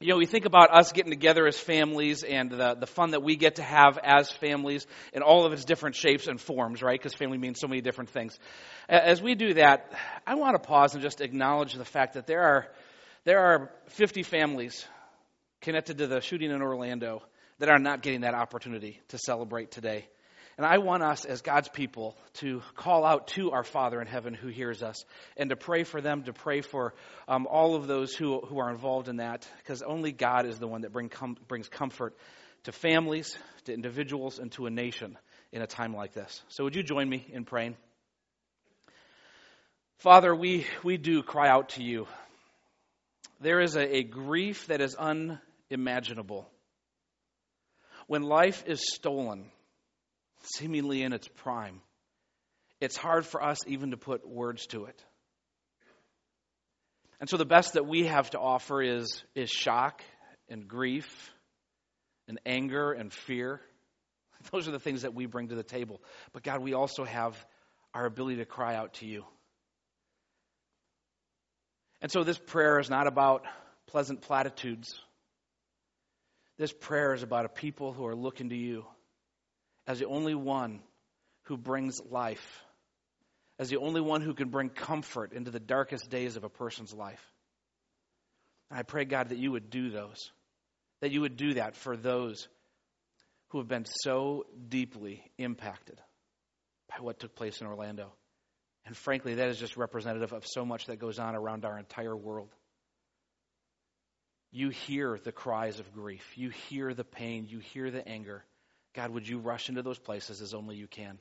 We think about us getting together as families and the fun that we get to have as families in all of its different shapes and forms, right? Because family means so many different things. As we do that, I want to pause and just acknowledge the fact that there are 50 families connected to the shooting in Orlando that are not getting that opportunity to celebrate today. And I want us as God's people to call out to our Father in heaven who hears us and to pray for them, to pray for all of those who are involved in that, because only God is the one that brings comfort to families, to individuals, and to a nation in a time like this. So would you join me in praying? Father, we do cry out to you. There is a grief that is unimaginable. When life is stolen, seemingly in its prime, it's hard for us even to put words to it. And so the best that we have to offer is shock and grief and anger and fear. Those are the things that we bring to the table. But God, we also have our ability to cry out to you. And so this prayer is not about pleasant platitudes. This prayer is about a people who are looking to you as the only one who brings life, as the only one who can bring comfort into the darkest days of a person's life. And I pray, God, that you would do those, that you would do that for those who have been so deeply impacted by what took place in Orlando. And frankly, that is just representative of so much that goes on around our entire world. You hear the cries of grief. You hear the pain. You hear the anger. God, would you rush into those places as only you can?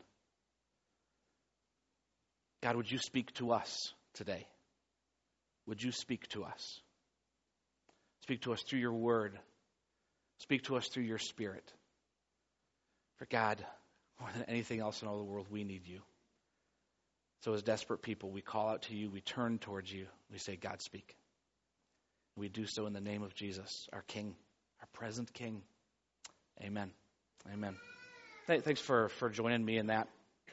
God, would you speak to us today? Would you speak to us? Speak to us through your word. Speak to us through your Spirit. For God, more than anything else in all the world, we need you. So as desperate people, we call out to you, we turn towards you, we say, God, speak. We do so in the name of Jesus, our King, our present King. Amen. Amen. Thanks for joining me in that.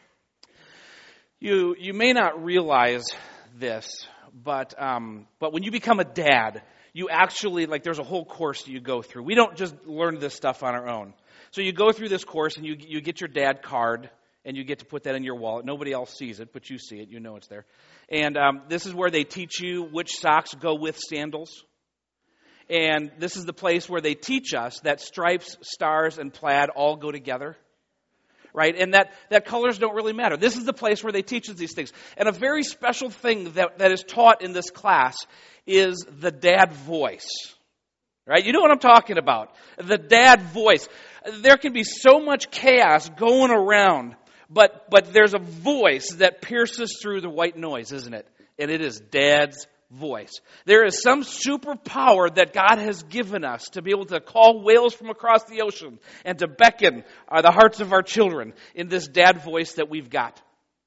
You may not realize this, but when you become a dad, you actually, there's a whole course that you go through. We don't just learn this stuff on our own. So you go through this course and you get your dad card, and you get to put that in your wallet. Nobody else sees it, but you see it. You know it's there. And this is where they teach you which socks go with sandals. And this is the place where they teach us that stripes, stars, and plaid all go together. Right? And that colors don't really matter. This is the place where they teach us these things. And a very special thing that is taught in this class is the dad voice. Right? You know what I'm talking about. The dad voice. There can be so much chaos going around, but there's a voice that pierces through the white noise, isn't it? And it is Dad's voice. There is some superpower that God has given us to be able to call whales from across the ocean and to beckon the hearts of our children in this dad voice that we've got.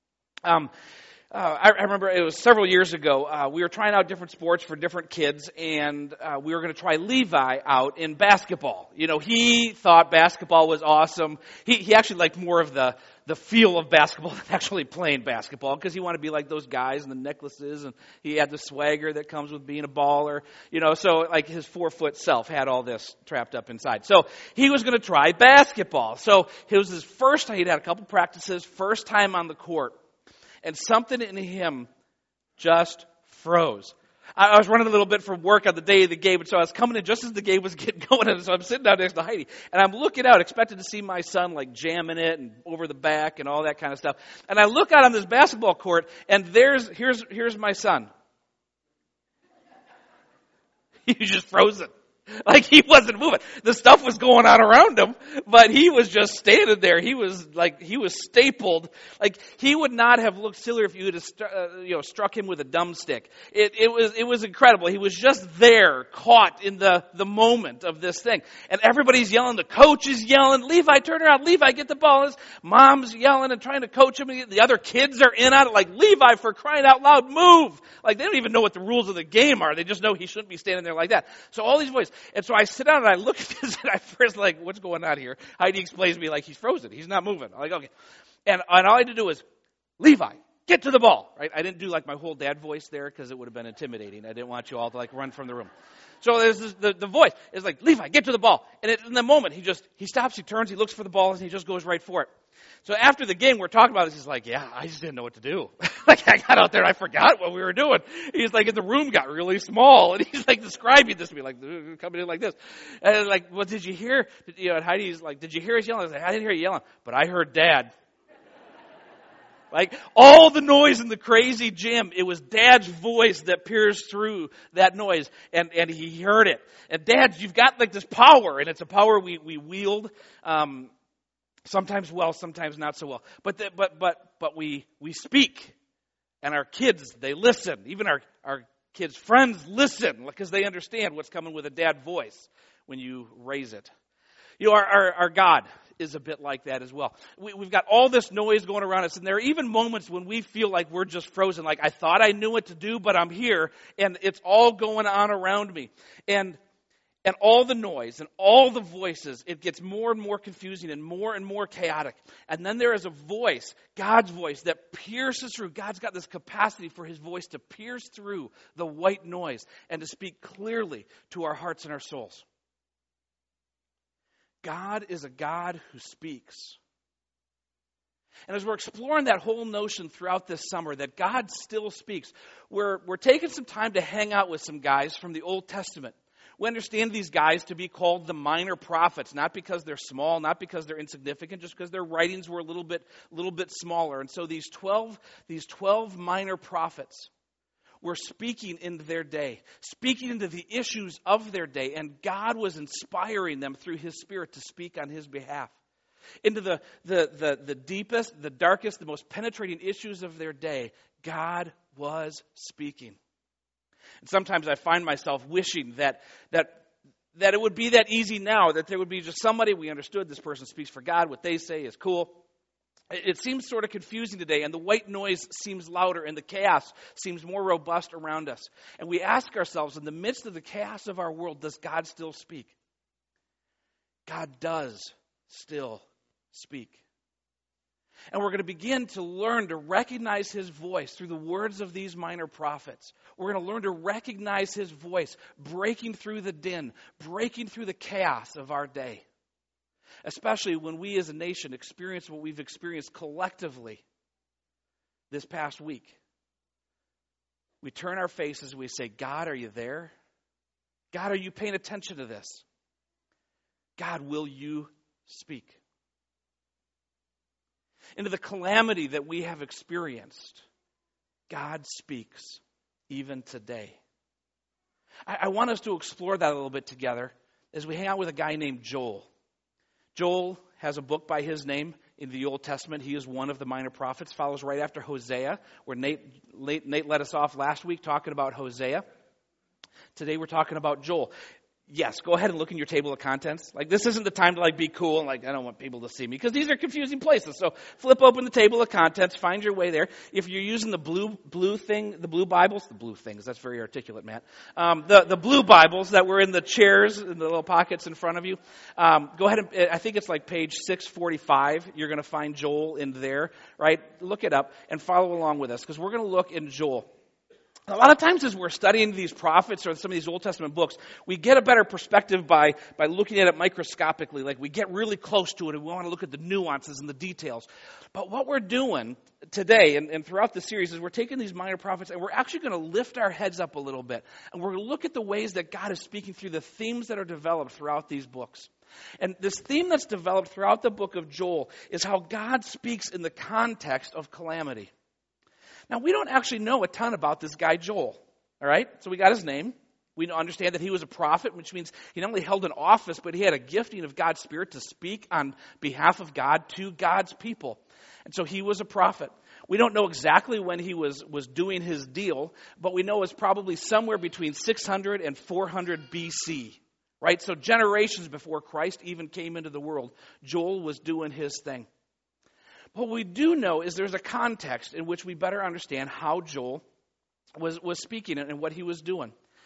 I remember it was several years ago, we were trying out different sports for different kids, and we were going to try Levi out in basketball. You know, he thought basketball was awesome. He actually liked more of the feel of basketball than actually playing basketball, because he wanted to be like those guys and the necklaces, and he had the swagger that comes with being a baller. You know, so like his 4-foot self had all this trapped up inside. So he was going to try basketball. So it was his first time. He'd had a couple practices, first time on the court. And something in him just froze. I was running a little bit from work on the day of the game, and so I was coming in just as the game was getting going, and so I'm sitting down next to Heidi, and I'm looking out, expecting to see my son like jamming it and over the back and all that kind of stuff. And I look out on this basketball court, and here's my son. He was just frozen. Like he wasn't moving. The stuff was going on around him, but he was just standing there. He was stapled. Like he would not have looked sillier if you had struck him with a dumb stick. It was incredible. He was just there, caught in the moment of this thing. And everybody's yelling. The coach is yelling, "Levi, turn around. Levi, get the ball." His mom's yelling and trying to coach him. The other kids are in on it, like, "Levi, for crying out loud, move." Like they don't even know what the rules of the game are. They just know he shouldn't be standing there like that. So all these voices. And so I sit down and I look at this and I first like, what's going on here? Heidi explains to me like he's frozen. He's not moving. I'm like, okay. And all I had to do was, "Levi, get to the ball." Right? I didn't do like my whole dad voice there because it would have been intimidating. I didn't want you all to like run from the room. So there's the voice is like, Levi, get to the ball. And in the moment, he stops, he turns, he looks for the ball, and he just goes right for it. So after the game, we're talking about this. He's like, yeah, I just didn't know what to do. Like, I got out there, I forgot what we were doing. He's like, the room got really small. And he's like describing this to me, like, coming in like this. And like, well, did you hear? And Heidi's like, did you hear us yelling? I was like, I didn't hear you yelling, but I heard Dad. Like, all the noise in the crazy gym, it was Dad's voice that pierced through that noise, and he heard it. And Dad, you've got like this power, and it's a power we wield, sometimes well, sometimes not so well. But we speak, and our kids, they listen. Even our kids' friends listen, because they understand what's coming with a dad voice when you raise it. You know, our God is a bit like that as well. We've got all this noise going around us, and there are even moments when we feel like we're just frozen, like I thought I knew what to do, but I'm here, and it's all going on around me. And all the noise and all the voices, it gets more and more confusing and more chaotic. And then there is a voice, God's voice, that pierces through. God's got this capacity for his voice to pierce through the white noise and to speak clearly to our hearts and our souls. God is a God who speaks. And as we're exploring that whole notion throughout this summer, that God still speaks, we're taking some time to hang out with some guys from the Old Testament. We understand these guys to be called the minor prophets, not because they're small, not because they're insignificant, just because their writings were a little bit smaller. And so these 12 minor prophets were speaking into their day, speaking into the issues of their day, and God was inspiring them through his Spirit to speak on his behalf. Into the deepest, the darkest, the most penetrating issues of their day, God was speaking. And sometimes I find myself wishing that it would be that easy now, that there would be just somebody, we understood this person speaks for God, what they say is cool. It seems sort of confusing today, and the white noise seems louder, and the chaos seems more robust around us. And we ask ourselves, in the midst of the chaos of our world, does God still speak? God does still speak. And we're going to begin to learn to recognize his voice through the words of these minor prophets. We're going to learn to recognize his voice breaking through the din, breaking through the chaos of our day. Especially when we as a nation experience what we've experienced collectively this past week. We turn our faces and we say, God, are you there? God, are you paying attention to this? God, will you speak? Into the calamity that we have experienced, God speaks even today. I want us to explore that a little bit together as we hang out with a guy named Joel. Joel has a book by his name in the Old Testament. He is one of the minor prophets, follows right after Hosea, where Nate let us off last week talking about Hosea. Today we're talking about Joel. Yes, go ahead and look in your table of contents. Like, this isn't the time to be cool and I don't want people to see me, because these are confusing places. So flip open the table of contents, find your way there. If you're using the blue thing, the blue Bibles, that's very articulate, Matt. The blue Bibles that were in the chairs in the little pockets in front of you. Go ahead and, I think it's like page 645. You're going to find Joel in there, right? Look it up and follow along with us, because we're going to look in Joel. A lot of times as we're studying these prophets or some of these Old Testament books, we get a better perspective by looking at it microscopically. Like, we get really close to it and we want to look at the nuances and the details. But what we're doing today and throughout the series is we're taking these minor prophets and we're actually going to lift our heads up a little bit. And we're going to look at the ways that God is speaking through the themes that are developed throughout these books. And this theme that's developed throughout the book of Joel is how God speaks in the context of calamity. Now, we don't actually know a ton about this guy Joel, all right? So we got his name. We understand that he was a prophet, which means he not only held an office, but he had a gifting of God's Spirit to speak on behalf of God to God's people. And so he was a prophet. We don't know exactly when he was doing his deal, but we know it was probably somewhere between 600 and 400 BC, right? So generations before Christ even came into the world, Joel was doing his thing. What we do know is there's a context in which we better understand how Joel was speaking and what he was doing.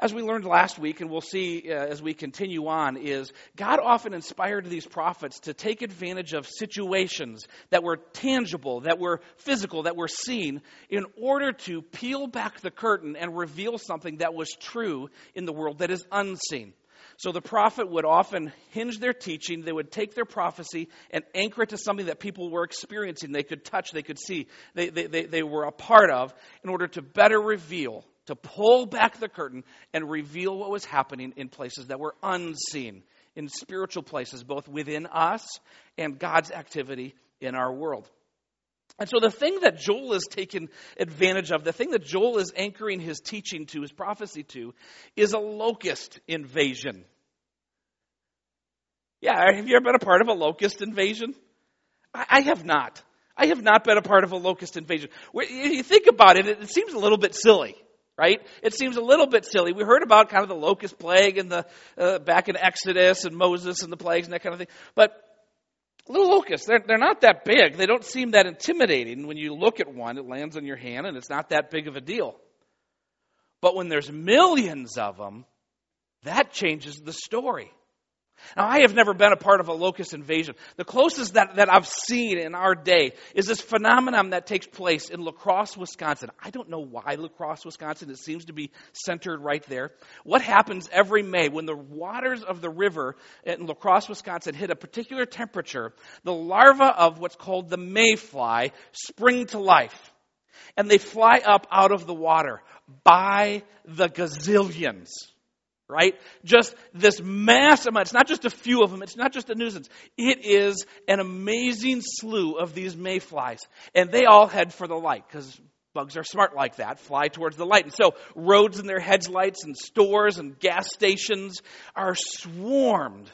As we learned last week, and we'll see as we continue on, is God often inspired these prophets to take advantage of situations that were tangible, that were physical, that were seen, in order to peel back the curtain and reveal something that was true in the world that is unseen. So the prophet would often hinge their teaching, they would take their prophecy and anchor it to something that people were experiencing, they could touch, they could see, they were a part of, in order to better reveal, to pull back the curtain and reveal what was happening in places that were unseen, in spiritual places, both within us and God's activity in our world. And so the thing that Joel is taking advantage of, the thing that Joel is anchoring his teaching to, his prophecy to, is a locust invasion. Yeah, have you ever been a part of a locust invasion? I have not. I have not been a part of a locust invasion. You think about it, it seems a little bit silly, right? It seems a little bit silly. We heard about kind of the locust plague and the back in Exodus and Moses and the plagues and that kind of thing. But little locusts, they're not that big. They don't seem that intimidating. When you look at one, it lands on your hand and it's not that big of a deal. But when there's millions of them, that changes the story. Now, I have never been a part of a locust invasion. The closest that I've seen in our day is this phenomenon that takes place in La Crosse, Wisconsin. I don't know why La Crosse, Wisconsin. It seems to be centered right there. What happens every May when the waters of the river in La Crosse, Wisconsin hit a particular temperature, the larvae of what's called the mayfly spring to life. And they fly up out of the water by the gazillions. Right? Just this mass amount. It's not just a few of them. It's not just a nuisance. It is an amazing slew of these mayflies. And they all head for the light because bugs are smart like that, fly towards the light. And so roads and their headlights and stores and gas stations are swarmed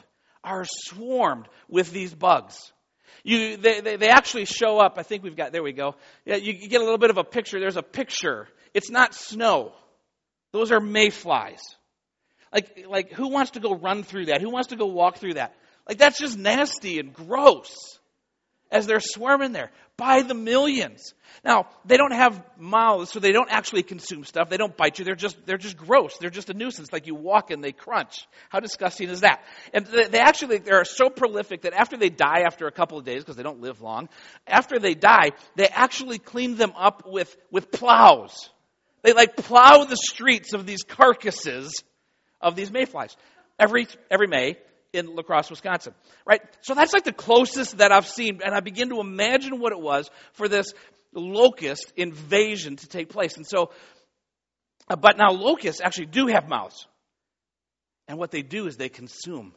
with these bugs. They actually show up. I think we've got, there we go. Yeah, you get a little bit of a picture. There's a picture. It's not snow. Those are mayflies. Like who wants to go run through that? Who wants to go walk through that? Like, that's just nasty and gross as they're swarming there by the millions. Now, they don't have mouths, so they don't actually consume stuff. They don't bite you. They're just gross. They're just a nuisance. Like, you walk and they crunch. How disgusting is that? And they're so prolific that after they die, after a couple of days, because they don't live long, after they die, they actually clean them up with plows. They plow the streets of these carcasses of these mayflies every May in La Crosse, Wisconsin, right? So that's like the closest that I've seen, and I begin to imagine what it was for this locust invasion to take place. And so, but now locusts actually do have mouths, and what they do is they consume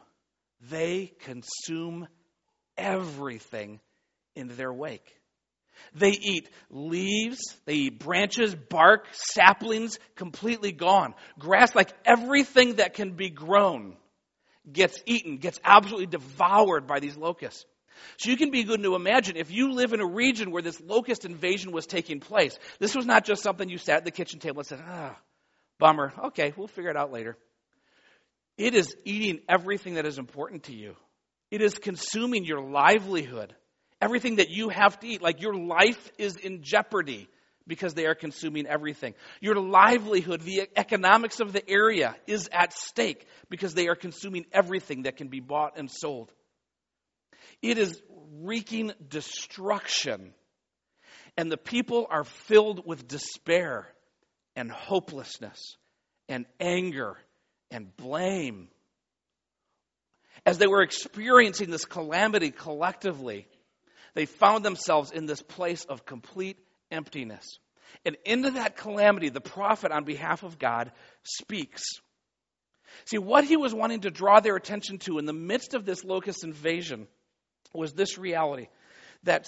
everything in their wake. They eat leaves, they eat branches, bark, saplings, completely gone. Grass, like everything that can be grown, gets eaten, gets absolutely devoured by these locusts. So you can begin to imagine if you live in a region where this locust invasion was taking place. This was not just something you sat at the kitchen table and said, bummer, okay, we'll figure it out later. It is eating everything that is important to you. It is consuming your livelihood. Everything that you have to eat, like your life is in jeopardy because they are consuming everything. Your livelihood, the economics of the area is at stake because they are consuming everything that can be bought and sold. It is wreaking destruction. And the people are filled with despair and hopelessness and anger and blame. As they were experiencing this calamity collectively, they found themselves in this place of complete emptiness. And into that calamity, the prophet on behalf of God speaks. See, what he was wanting to draw their attention to in the midst of this locust invasion was this reality, that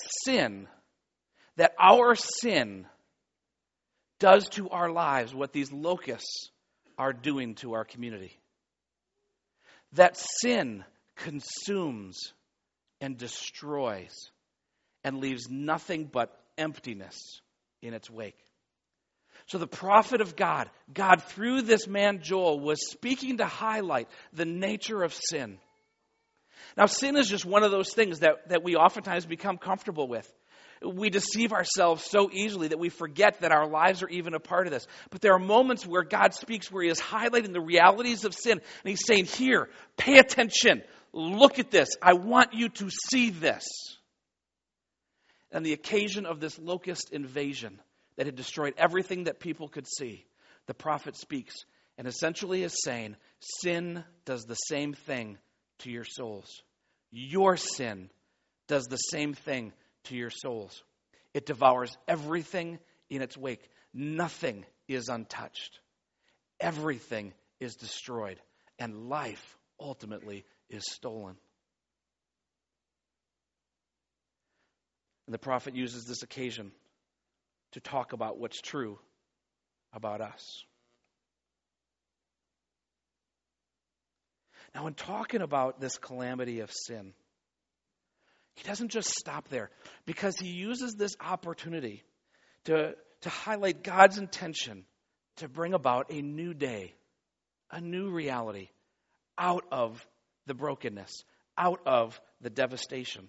our sin does to our lives what these locusts are doing to our community. That sin consumes and destroys and leaves nothing but emptiness in its wake. So the prophet of God through this man Joel, was speaking to highlight the nature of sin. Now, sin is just one of those things that we oftentimes become comfortable with. We deceive ourselves so easily that we forget that our lives are even a part of this. But there are moments where God speaks, where he is highlighting the realities of sin. And he's saying, here, pay attention. Look at this. I want you to see this. And the occasion of this locust invasion that had destroyed everything that people could see, the prophet speaks and essentially is saying, sin does the same thing to your souls. Your sin does the same thing to your souls. It devours everything in its wake. Nothing is untouched. Everything is destroyed. And life ultimately is stolen. And the prophet uses this occasion to talk about what's true about us. Now, in talking about this calamity of sin, he doesn't just stop there, because he uses this opportunity to highlight God's intention to bring about a new day, a new reality out of the brokenness, out of the devastation.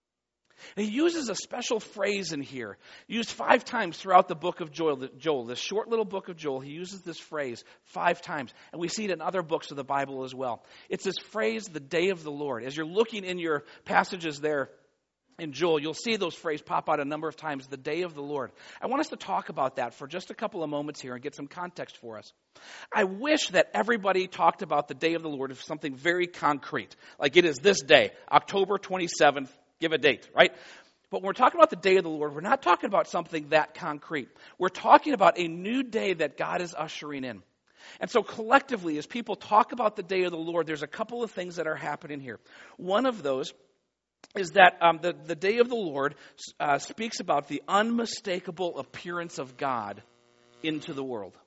And he uses a special phrase in here, used 5 times throughout the book of Joel, this short little book of Joel. He uses this phrase 5 times, and we see it in other books of the Bible as well. It's this phrase, the day of the Lord. As you're looking in your passages there in Joel, you'll see those phrases pop out a number of times, the day of the Lord. I want us to talk about that for just a couple of moments here and get some context for us. I wish that everybody talked about the day of the Lord as something very concrete, like it is this day, October 27th, give a date, right? But when we're talking about the day of the Lord, we're not talking about something that concrete. We're talking about a new day that God is ushering in. And so collectively, as people talk about the day of the Lord, there's a couple of things that are happening here. One of those is that the day of the Lord speaks about the unmistakable appearance of God into the world.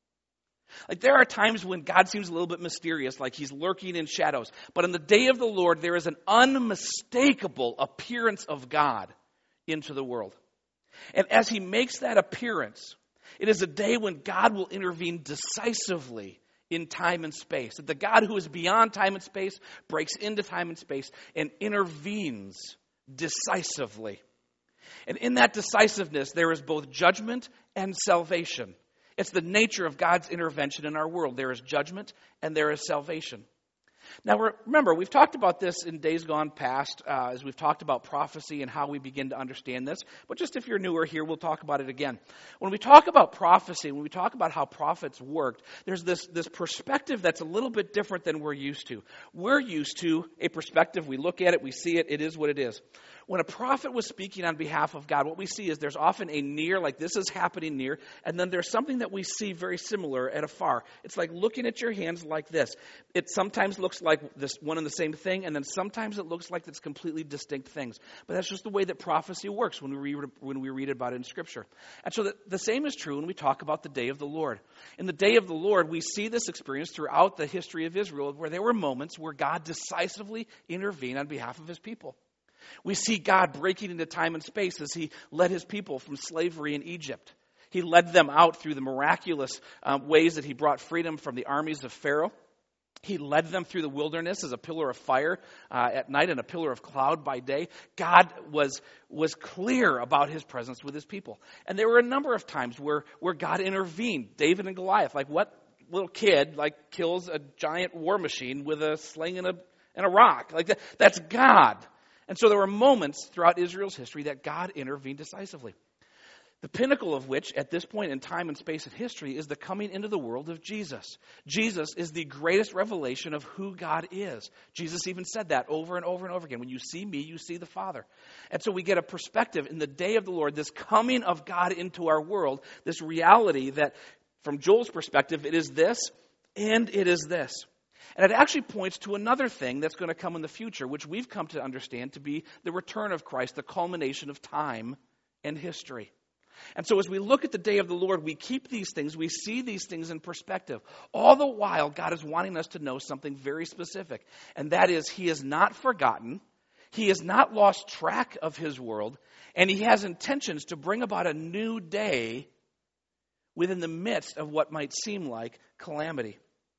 Like, there are times when God seems a little bit mysterious, like he's lurking in shadows. But in the day of the Lord, there is an unmistakable appearance of God into the world. And as he makes that appearance, it is a day when God will intervene decisively in time and space. That the God who is beyond time and space breaks into time and space and intervenes decisively. And in that decisiveness, there is both judgment and salvation. It's the nature of God's intervention in our world. There is judgment and there is salvation. Now remember, we've talked about this in days gone past as we've talked about prophecy and how we begin to understand this. But just if you're newer here, we'll talk about it again. When we talk about prophecy, when we talk about how prophets worked, there's this perspective that's a little bit different than we're used to. We're used to a perspective, we look at it, we see it, it is what it is. When a prophet was speaking on behalf of God, what we see is there's often a near, like this is happening near, and then there's something that we see very similar at afar. It's like looking at your hands like this. It sometimes looks like this one and the same thing, and then sometimes it looks like it's completely distinct things. But that's just the way that prophecy works when we read about it in Scripture. And so the same is true when we talk about the day of the Lord. In the day of the Lord, we see this experience throughout the history of Israel, where there were moments where God decisively intervened on behalf of his people. We see God breaking into time and space as he led his people from slavery in Egypt. He led them out through the miraculous ways that he brought freedom from the armies of Pharaoh. He led them through the wilderness as a pillar of fire at night and a pillar of cloud by day. God was clear about his presence with his people. And there were a number of times where God intervened. David and Goliath, like what little kid kills a giant war machine with a sling and a rock? Like that's God. And so there were moments throughout Israel's history that God intervened decisively. The pinnacle of which, at this point in time and space and history, is the coming into the world of Jesus. Jesus is the greatest revelation of who God is. Jesus even said that over and over and over again. When you see me, you see the Father. And so we get a perspective in the day of the Lord, this coming of God into our world, this reality that, from Joel's perspective, it is this and it is this. And it actually points to another thing that's going to come in the future, which we've come to understand to be the return of Christ, the culmination of time and history. And so as we look at the day of the Lord, we keep these things, we see these things in perspective. All the while, God is wanting us to know something very specific. And that is, he is not forgotten, he has not lost track of his world, and he has intentions to bring about a new day within the midst of what might seem like calamity.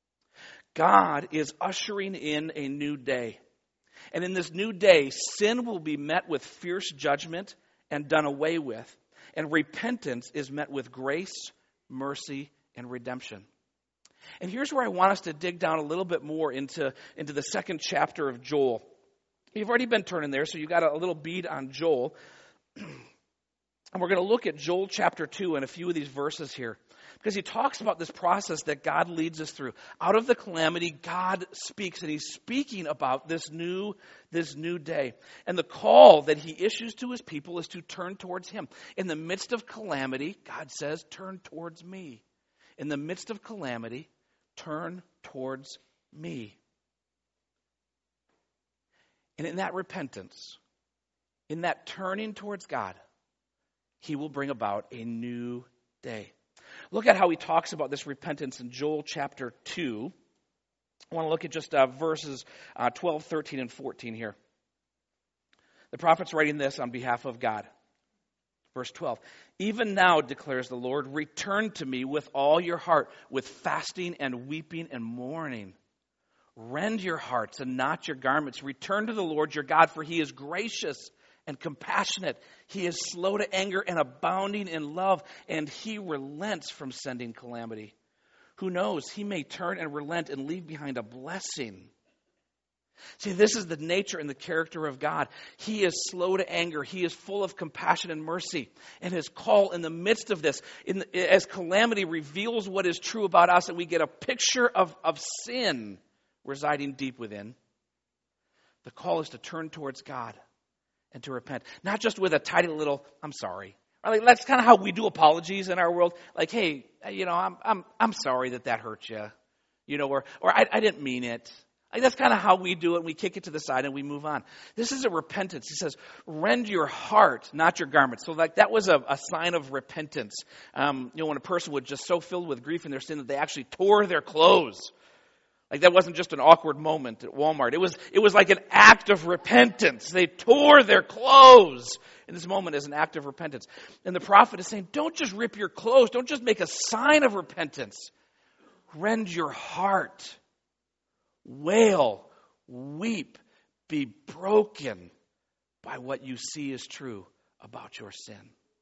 God is ushering in a new day. And in this new day, sin will be met with fierce judgment and done away with. And repentance is met with grace, mercy, and redemption. And here's where I want us to dig down a little bit more into the second chapter of Joel. You've already been turning there, so you got a little bead on Joel. And we're going to look at Joel chapter 2 and a few of these verses here. Because he talks about this process that God leads us through. Out of the calamity, God speaks, and he's speaking about this new day. And the call that he issues to his people is to turn towards him. In the midst of calamity, God says, turn towards me. In the midst of calamity, turn towards me. And in that repentance, in that turning towards God, he will bring about a new day. Look at how he talks about this repentance in Joel chapter 2. I want to look at just verses 12, 13, and 14 here. The prophet's writing this on behalf of God. Verse 12, even now, declares the Lord, return to me with all your heart, with fasting and weeping and mourning. Rend your hearts and not your garments. Return to the Lord your God, for he is gracious and compassionate. He is slow to anger and abounding in love, and he relents from sending calamity. Who knows? He may turn and relent and leave behind a blessing. See, this is the nature and the character of God. He is slow to anger. He is full of compassion and mercy. And his call in the midst of this, as calamity reveals what is true about us, and we get a picture of sin residing deep within, the call is to turn towards God and to repent. Not just with a tidy little, I'm sorry. Like, that's kind of how we do apologies in our world. Like, hey, I'm sorry that hurt you. Or I didn't mean it. Like, that's kind of how we do it. We kick it to the side and we move on. This is a repentance. He says, rend your heart, not your garment. So like that was a sign of repentance. When a person was just so filled with grief in their sin that they actually tore their clothes. Like that wasn't just an awkward moment at Walmart. It was like an act of repentance. They tore their clothes in this moment as an act of repentance. And the prophet is saying, don't just rip your clothes. Don't just make a sign of repentance. Rend your heart. Wail, weep, be broken by what you see is true about your sin.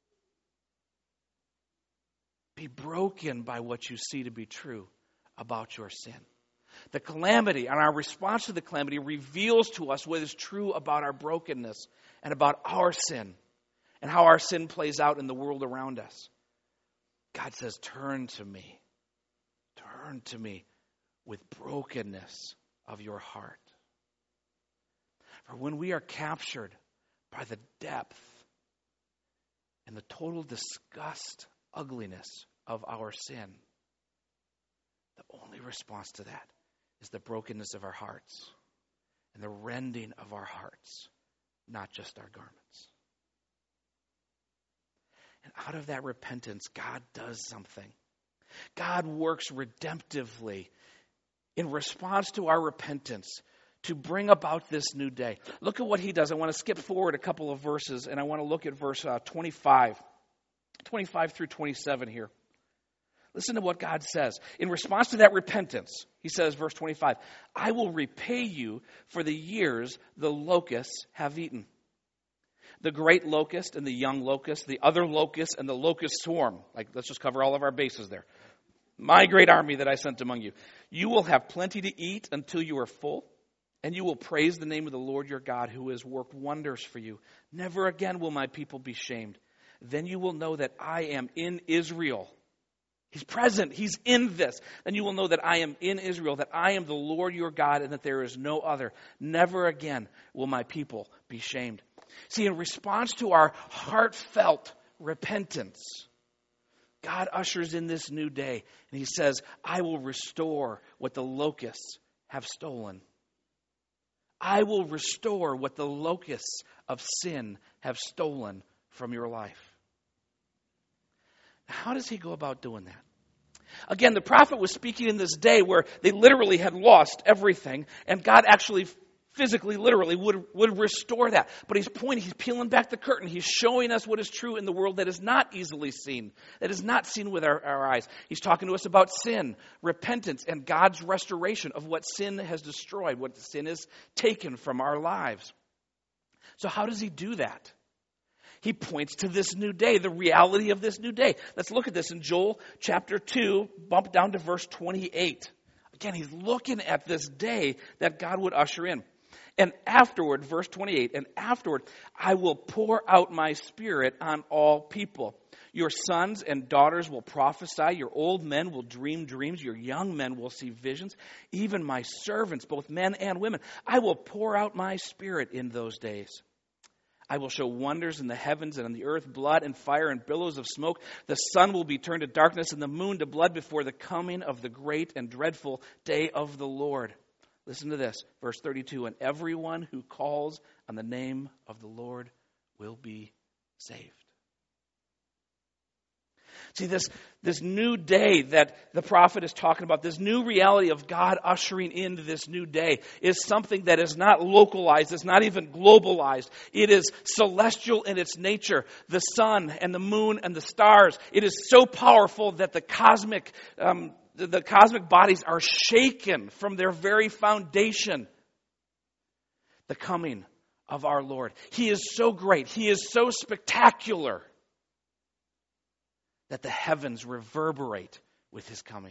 Be broken by what you see to be true about your sin. The calamity and our response to the calamity reveals to us what is true about our brokenness and about our sin and how our sin plays out in the world around us. God says, turn to me. Turn to me with brokenness of your heart. For when we are captured by the depth and the total disgust, ugliness of our sin, the only response to that is the brokenness of our hearts and the rending of our hearts, not just our garments. And out of that repentance, God does something. God works redemptively in response to our repentance to bring about this new day. Look at what he does. I want to skip forward a couple of verses, and I want to look at verse 25 through 27 here. Listen to what God says. In response to that repentance, he says, verse 25, I will repay you for the years the locusts have eaten. The great locust and the young locust, the other locust and the locust swarm. Like, let's just cover all of our bases there. My great army that I sent among you. You will have plenty to eat until you are full, and you will praise the name of the Lord your God who has worked wonders for you. Never again will my people be shamed. Then you will know that I am in Israel. He's present. He's in this. Then you will know that I am in Israel, that I am the Lord your God, and that there is no other. Never again will my people be shamed. See, in response to our heartfelt repentance, God ushers in this new day, and he says, I will restore what the locusts have stolen. I will restore what the locusts of sin have stolen from your life. How does he go about doing that? Again, the prophet was speaking in this day where they literally had lost everything, and God actually physically, literally, would restore that. But he's peeling back the curtain. He's showing us what is true in the world that is not easily seen, that is not seen with our eyes. He's talking to us about sin, repentance, and God's restoration of what sin has destroyed, what sin has taken from our lives. So how does he do that? He points to this new day, the reality of this new day. Let's look at this in Joel chapter 2, bump down to verse 28. Again, he's looking at this day that God would usher in. And afterward, verse 28, and afterward, I will pour out my Spirit on all people. Your sons and daughters will prophesy. Your old men will dream dreams. Your young men will see visions. Even my servants, both men and women, I will pour out my Spirit in those days. I will show wonders in the heavens and on the earth, blood and fire and billows of smoke. The sun will be turned to darkness and the moon to blood before the coming of the great and dreadful day of the Lord. Listen to this, verse 32. And everyone who calls on the name of the Lord will be saved. See, this new day that the prophet is talking about, this new reality of God ushering into this new day, is something that is not localized. It's not even globalized. It is celestial in its nature. The sun and the moon and the stars. It is so powerful that the cosmic bodies are shaken from their very foundation. The coming of our Lord. He is so great. He is so spectacular that the heavens reverberate with his coming.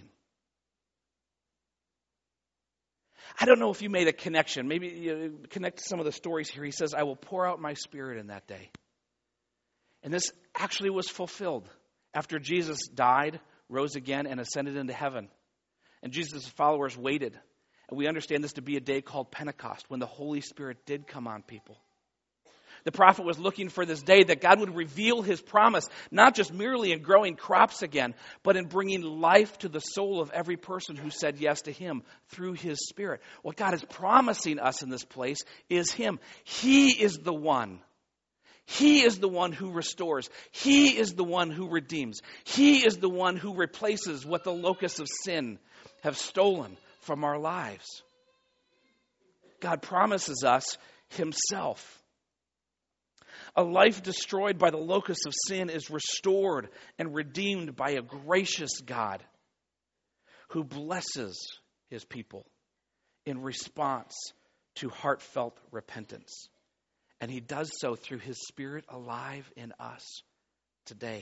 I don't know if you made a connection. Maybe you connect to some of the stories here. He says, I will pour out my Spirit in that day. And this actually was fulfilled after Jesus died, rose again, and ascended into heaven. And Jesus' followers waited. And we understand this to be a day called Pentecost, when the Holy Spirit did come on people. The prophet was looking for this day that God would reveal his promise, not just merely in growing crops again, but in bringing life to the soul of every person who said yes to him through his Spirit. What God is promising us in this place is him. He is the one. He is the one who restores. He is the one who redeems. He is the one who replaces what the locusts of sin have stolen from our lives. God promises us himself. A life destroyed by the locusts of sin is restored and redeemed by a gracious God who blesses his people in response to heartfelt repentance. And he does so through his Spirit alive in us today.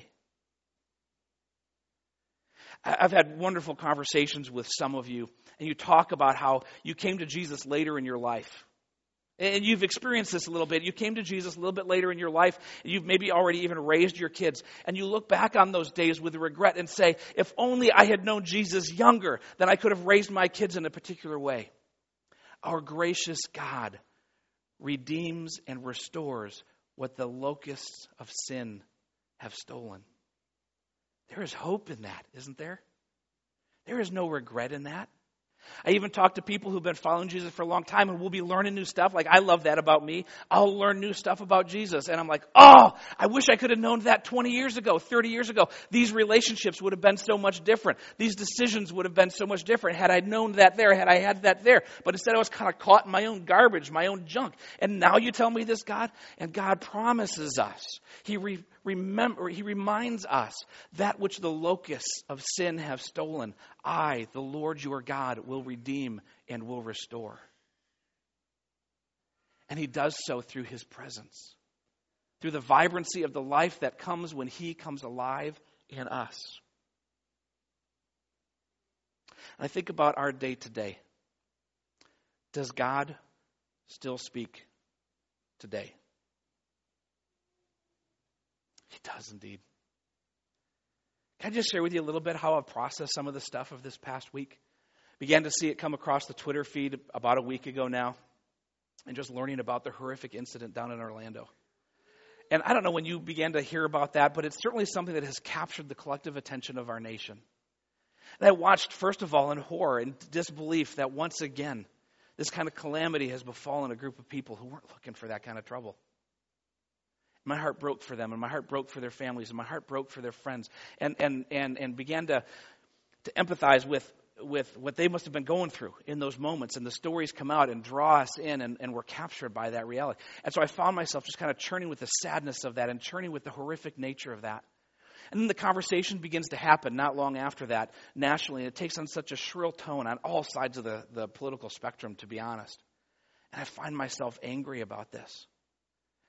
I've had wonderful conversations with some of you, and you talk about how you came to Jesus later in your life. And you've experienced this a little bit. You came to Jesus a little bit later in your life. And you've maybe already even raised your kids. And you look back on those days with regret and say, if only I had known Jesus younger, then I could have raised my kids in a particular way. Our gracious God redeems and restores what the locusts of sin have stolen. There is hope in that, isn't there? There is no regret in that. I even talk to people who've been following Jesus for a long time, and we'll be learning new stuff. Like, I love that about me. I'll learn new stuff about Jesus. And I'm like, oh, I wish I could have known that 20 years ago, 30 years ago. These relationships would have been so much different. These decisions would have been so much different had I known that there, had I had that there. But instead I was kind of caught in my own garbage, my own junk. And now you tell me this, God? And God promises us. He reminds us that which the locusts of sin have stolen. I, the Lord your God, will redeem and will restore. And he does so through his presence, through the vibrancy of the life that comes when he comes alive in us. And I think about our day today. Does God still speak today? He does indeed. Can I just share with you a little bit how I've processed some of the stuff of this past week? Began to see it come across the Twitter feed about a week ago now, and just learning about the horrific incident down in Orlando. And I don't know when you began to hear about that, but it's certainly something that has captured the collective attention of our nation. And I watched, first of all, in horror and disbelief that once again, this kind of calamity has befallen a group of people who weren't looking for that kind of trouble. My heart broke for them, and my heart broke for their families, and my heart broke for their friends, and began to empathize with what they must have been going through in those moments. And the stories come out and draw us in, and we're captured by that reality. And so I found myself just kind of churning with the sadness of that and churning with the horrific nature of that. And then the conversation begins to happen not long after that nationally, and it takes on such a shrill tone on all sides of the political spectrum, to be honest. And I find myself angry about this.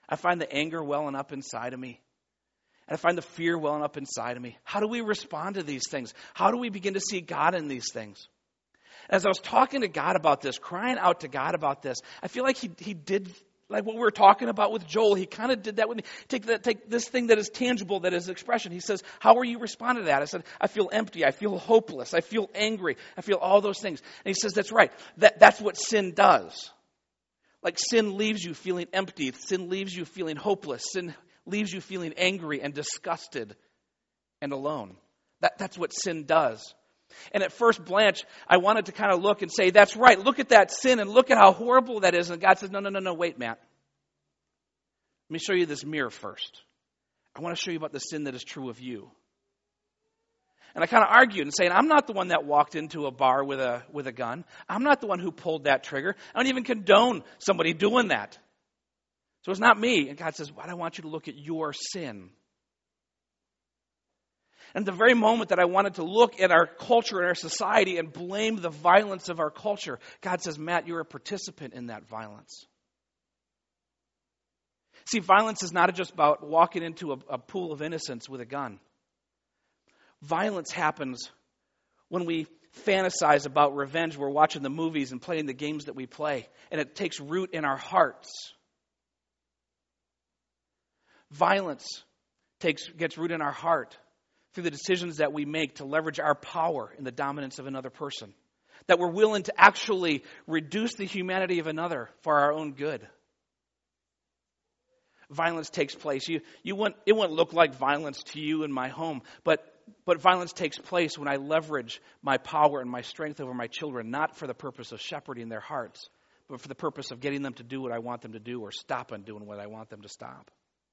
I find the anger welling up inside of me. And I find the fear welling up inside of me. How do we respond to these things? How do we begin to see God in these things? As I was talking to God about this, crying out to God about this, I feel like he did like what we were talking about with Joel. He kind of did that with me. Take this thing that is tangible, that is expression. He says, how are you responding to that? I said, I feel empty. I feel hopeless. I feel angry. I feel all those things. And he says, that's right. That's what sin does. Like sin leaves you feeling empty. Sin leaves you feeling hopeless. Sin leaves you feeling angry and disgusted and alone. That's what sin does. And at first blanch, I wanted to kind of look and say, that's right, look at that sin and look at how horrible that is. And God says, no, wait, Matt. Let me show you this mirror first. I want to show you about the sin that is true of you. And I kind of argued and saying, I'm not the one that walked into a bar with a gun. I'm not the one who pulled that trigger. I don't even condone somebody doing that. So it's not me. And God says, I want you to look at your sin. And the very moment that I wanted to look at our culture and our society and blame the violence of our culture, God says, Matt, you're a participant in that violence. See, violence is not just about walking into a pool of innocence with a gun. Violence happens when we fantasize about revenge. We're watching the movies and playing the games that we play, and it takes root in our hearts. Violence gets root in our heart through the decisions that we make to leverage our power in the dominance of another person. That we're willing to actually reduce the humanity of another for our own good. Violence takes place. It wouldn't look like violence to you in my home, but violence takes place when I leverage my power and my strength over my children, not for the purpose of shepherding their hearts, but for the purpose of getting them to do what I want them to do or stopping doing what I want them to stop.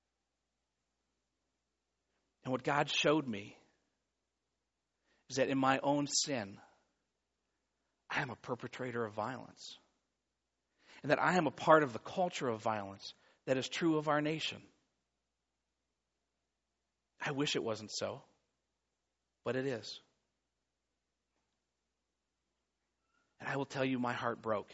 And what God showed me is that in my own sin, I am a perpetrator of violence. And that I am a part of the culture of violence that is true of our nation. I wish it wasn't so, but it is. And I will tell you, my heart broke.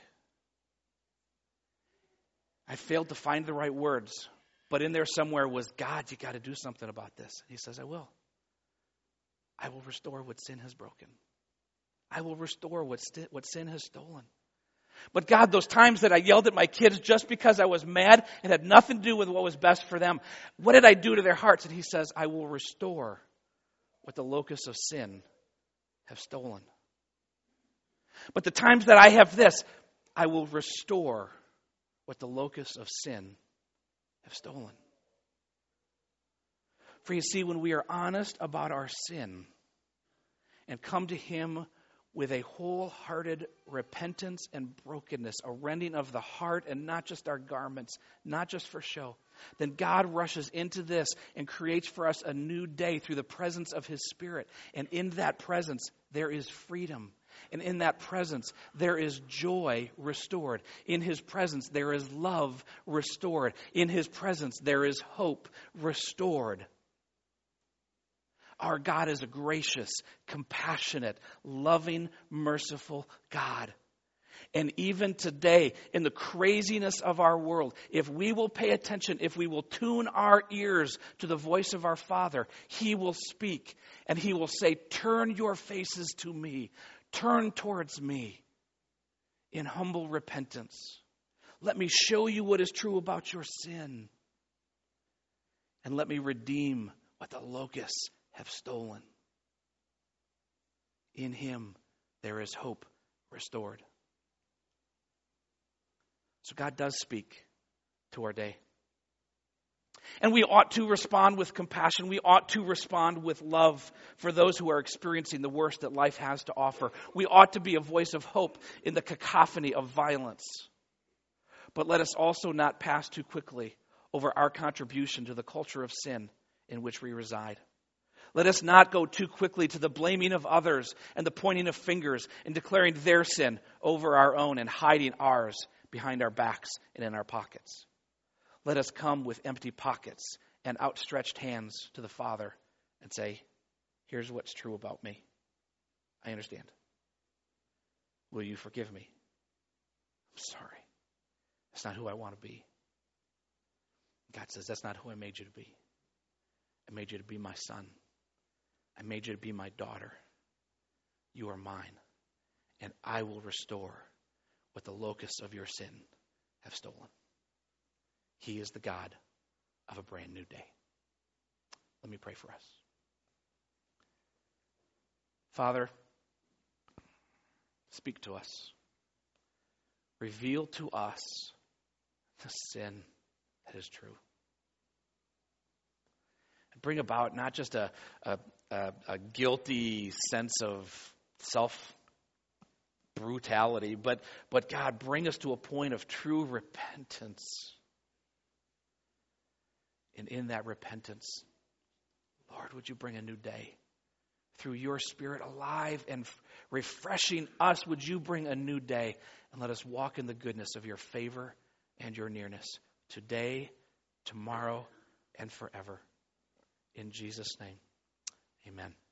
I failed to find the right words. But in there somewhere was, God, you got to do something about this. And he says, I will. I will restore what sin has broken. I will restore what sin has stolen. But God, those times that I yelled at my kids just because I was mad and had nothing to do with what was best for them, what did I do to their hearts? And he says, I will restore what the locusts of sin have stolen. But the times that I have this, I will restore what the locusts of sin have stolen. For you see, when we are honest about our sin and come to Him with a wholehearted repentance and brokenness, a rending of the heart and not just our garments, not just for show, then God rushes into this and creates for us a new day through the presence of His Spirit. And in that presence, there is freedom. And in that presence, there is joy restored. In His presence, there is love restored. In His presence, there is hope restored. Our God is a gracious, compassionate, loving, merciful God. And even today, in the craziness of our world, if we will pay attention, if we will tune our ears to the voice of our Father, He will speak and He will say, turn your faces to me. Turn towards me in humble repentance. Let me show you what is true about your sin. And let me redeem what the locusts have stolen. In Him there is hope restored. So God does speak to our day. And we ought to respond with compassion. We ought to respond with love for those who are experiencing the worst that life has to offer. We ought to be a voice of hope in the cacophony of violence. But let us also not pass too quickly over our contribution to the culture of sin in which we reside. Let us not go too quickly to the blaming of others and the pointing of fingers and declaring their sin over our own and hiding ours behind our backs and in our pockets. Let us come with empty pockets and outstretched hands to the Father and say, here's what's true about me. I understand. Will you forgive me? I'm sorry. That's not who I want to be. God says, that's not who I made you to be. I made you to be my son. I made you to be my daughter. You are mine. And I will restore what the locusts of your sin have stolen. He is the God of a brand new day. Let me pray for us. Father, speak to us. Reveal to us the sin that is true. And bring about not just a guilty sense of self-brutality, but God, bring us to a point of true repentance. And in that repentance, Lord, would you bring a new day? Through your Spirit alive and refreshing us, would you bring a new day and let us walk in the goodness of your favor and your nearness today, tomorrow, and forever. In Jesus' name, amen.